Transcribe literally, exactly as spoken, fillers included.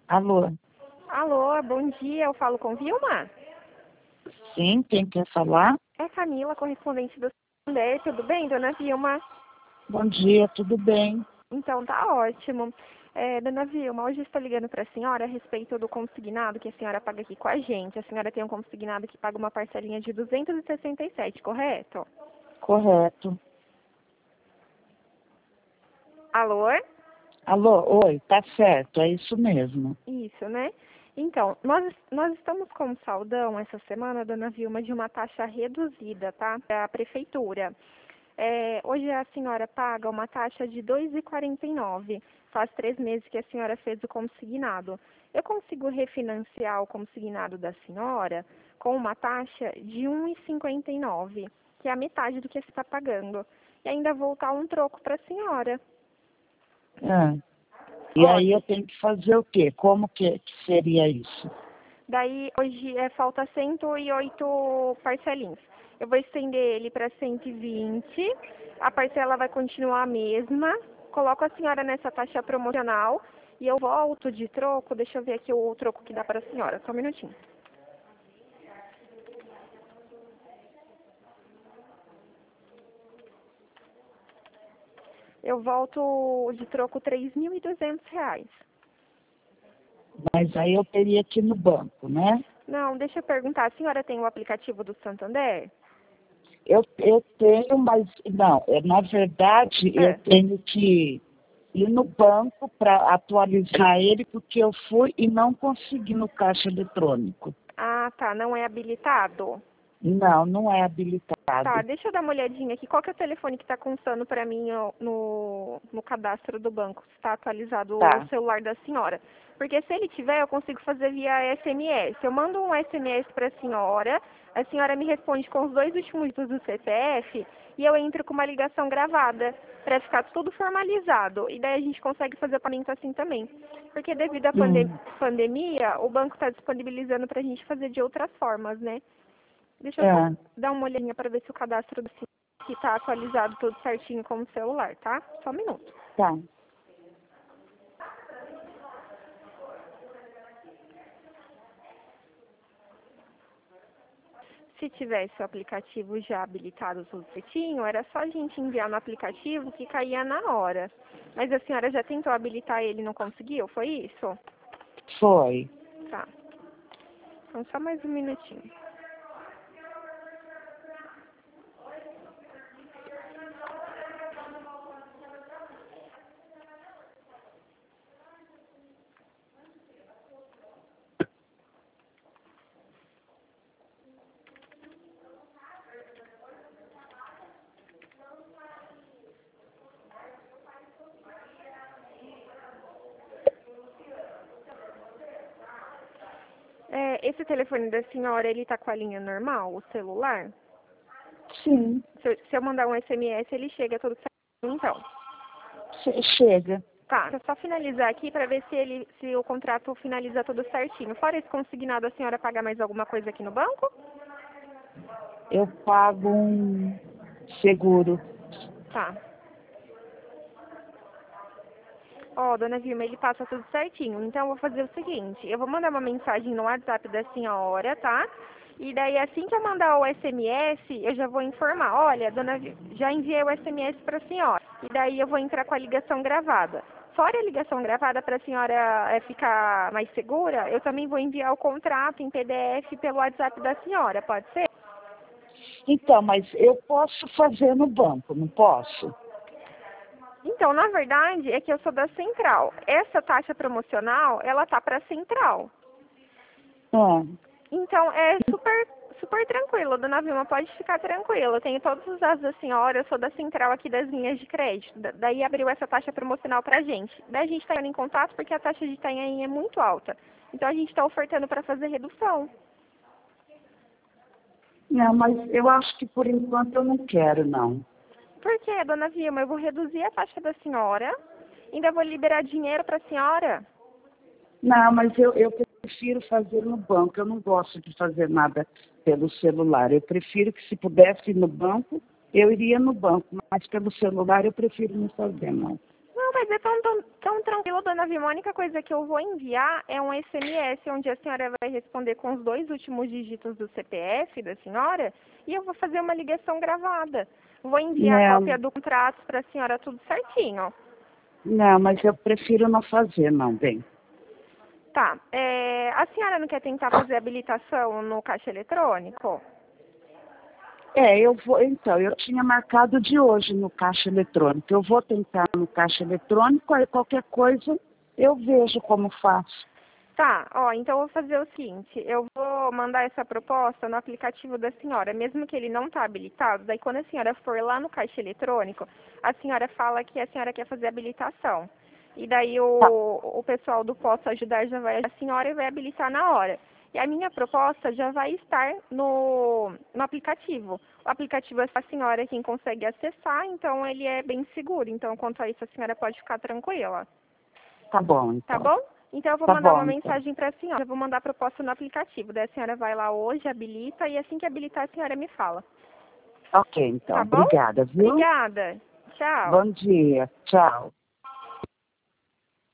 Alô? Alô, bom dia, eu falo com Vilma? Sim, quem quer falar? É Camila, correspondente do Santander, tudo bem, dona Vilma? Bom dia, tudo bem? Então tá ótimo. É, dona Vilma, hoje estou ligando para a senhora a respeito do consignado que a senhora paga aqui com a gente. A senhora tem um consignado que paga uma parcelinha de duzentos e sessenta e sete, correto? Correto. Alô? Alô, oi, tá certo, é isso mesmo. Isso, né? Então, nós, nós estamos com um saldão essa semana, dona Vilma, de uma taxa reduzida, tá? Da prefeitura. É, hoje a senhora paga uma taxa de dois reais e quarenta e nove centavos. Faz três meses que a senhora fez o consignado. Eu consigo refinanciar o consignado da senhora com uma taxa de um real e cinquenta e nove centavos, que é a metade do que você está pagando. E ainda voltar um troco para a senhora. Ah, e aí eu Olha, tenho que fazer o quê? Como que, que seria isso? daí hoje é, falta cento e oito parcelinhas. Eu vou estender ele para cento e vinte. A parcela vai continuar a mesma. Coloco a senhora nessa taxa promocional e eu volto de troco. Deixa eu ver aqui o troco que dá para a senhora. Só um minutinho. Eu volto de troco três mil e duzentos reais. Mas aí eu teria que ir no banco, né? Não, deixa eu perguntar. A senhora tem o aplicativo do Santander? Eu, eu tenho, mas não, é, na verdade eu É. tenho que ir no banco para atualizar ele, porque eu fui e não consegui no caixa eletrônico. Ah, tá. Não é habilitado? Não, não é Tá, habilitado. deixa eu dar uma olhadinha aqui. Qual que é o telefone que está constando para mim ó, no, no cadastro do banco? Se está atualizado o Tá. celular da senhora. Porque se ele tiver, eu consigo fazer via S M S. Eu mando um S M S para a senhora, a senhora me responde com os dois últimos dígitos do C P F e eu entro com uma ligação gravada para ficar tudo formalizado. E daí a gente consegue fazer o pagamento assim também. Porque devido à pande- Hum, pandemia, o banco está disponibilizando para a gente fazer de outras formas, né? Deixa eu só é, dar uma olhadinha para ver se o cadastro do que está atualizado tudo certinho com o celular, tá? Só um minuto. tá. Se tivesse o aplicativo já habilitado tudo certinho, era só a gente enviar no aplicativo que caía na hora. Mas a senhora já tentou habilitar ele e não conseguiu, foi isso? Foi. Tá. Então só mais um minutinho. É, esse telefone da senhora, ele tá com a linha normal, o celular? Sim, Se eu, se eu mandar um S M S, ele chega todo certinho, então. che- chega. Tá, deixa eu só finalizar aqui para ver se ele, se o contrato finaliza tudo certinho. Fora esse consignado, a senhora paga mais alguma coisa aqui no banco? Eu pago um seguro. Tá. Ó, dona Vilma, ele passa tudo certinho. Então, eu vou fazer o seguinte, eu vou mandar uma mensagem no WhatsApp da senhora, tá? E daí, assim que eu mandar o S M S, eu já vou informar. Olha, dona Vi- já enviei o S M S para a senhora. E daí, eu vou entrar com a ligação gravada. Fora a ligação gravada para a senhora é, ficar mais segura, eu também vou enviar o contrato em P D F pelo WhatsApp da senhora, pode ser? Então, mas eu posso fazer no banco, não posso? Então, na verdade, é que eu sou da Central. Essa taxa promocional, ela tá para Central. Ah, Então, é super, super tranquilo, dona Vilma, pode ficar tranquila. Eu tenho todos os dados da senhora, eu sou da Central aqui das linhas de crédito. Da- Daí abriu essa taxa promocional pra gente. Daí a gente está indo em contato porque a taxa de Itanhaém é muito alta. Então, a gente está ofertando para fazer redução. não, mas eu acho que por enquanto eu não quero, não. Por quê, dona Vilma? Eu vou reduzir a taxa da senhora, ainda vou liberar dinheiro para a senhora. Não, mas eu, eu prefiro fazer no banco. Eu não gosto de fazer nada pelo celular. Eu prefiro que se pudesse ir no banco, eu iria no banco. Mas pelo celular eu prefiro não fazer, não. Não, vai ser tão, tão, tão tranquilo, dona Vilma. A única coisa que eu vou enviar é um S M S, onde a senhora vai responder com os dois últimos dígitos do C P F da senhora, e eu vou fazer uma ligação gravada. Vou enviar a Não, cópia do contrato para a senhora, tudo certinho. não, mas eu prefiro não fazer, não, bem. Tá. É, a senhora não quer tentar fazer habilitação no caixa eletrônico? É, eu vou, então, eu tinha marcado de hoje no caixa eletrônico. Eu vou tentar no caixa eletrônico, aí qualquer coisa eu vejo como faço. Tá, ó, então eu vou fazer o seguinte, eu vou mandar essa proposta no aplicativo da senhora, mesmo que ele não tá habilitado, daí quando a senhora for lá no caixa eletrônico, a senhora fala que a senhora quer fazer habilitação. E daí Tá, o, o pessoal do Posso Ajudar já vai a senhora e vai habilitar na hora. E a minha proposta já vai estar no, no aplicativo. O aplicativo é a senhora quem consegue acessar, então ele é bem seguro. Então, quanto a isso, a senhora pode ficar tranquila. tá bom, Tá então. bom? Então eu vou Tá mandar uma bom, então. mensagem para a senhora. Eu vou mandar a proposta no aplicativo. Daí a senhora vai lá hoje, habilita e assim que habilitar a senhora me fala. Ok, então. Tá bom? Obrigada, viu? Obrigada. Tchau. Bom dia. Tchau.